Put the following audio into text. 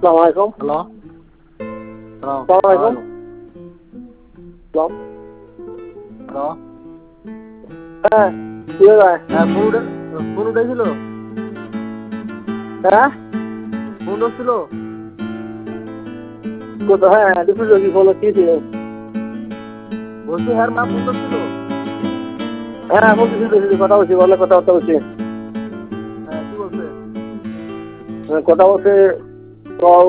আসসালামাইকুম। হ্যালো। আসসালামাইকুম। হ্যালো। হ্যাঁ, কি হয়? হ্যাঁ, ফোন উঠেছিল। হ্যাঁ, ফোন উঠছিল। কোথায়? হ্যাঁ, দুপুরে কি বলো কি ছিল? বলছি হ্যাঁ মা ফোন উঠছিল। হ্যাঁ, বলছি কথা বলছি, অনেক কথাবার্তা বলছি। হ্যাঁ, কি বলছে? কথা বলছে